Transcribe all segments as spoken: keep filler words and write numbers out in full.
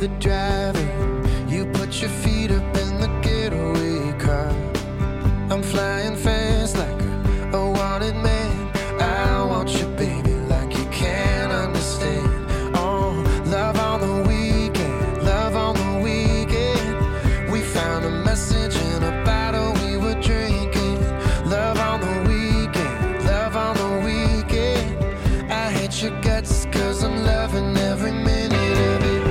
the driver. You put your feet up in the getaway car. I'm flying fast like a, a wanted man. I want you, baby, like you can't understand. Oh, love on the weekend, love on the weekend. We found a message in a bottle we were drinking. Love on the weekend, love on the weekend. I hate your guts cause I'm loving every minute of it.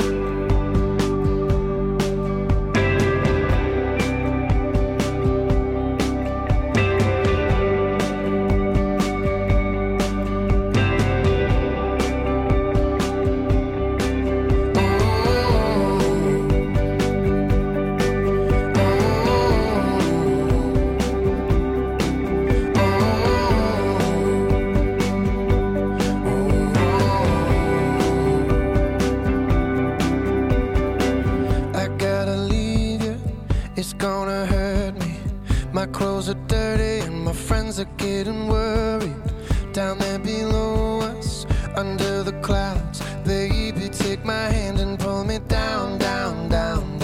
It's gonna hurt me. My clothes are dirty and my friends are getting worried. Down there below us, under the clouds, baby, take my hand and pull me down, down, down.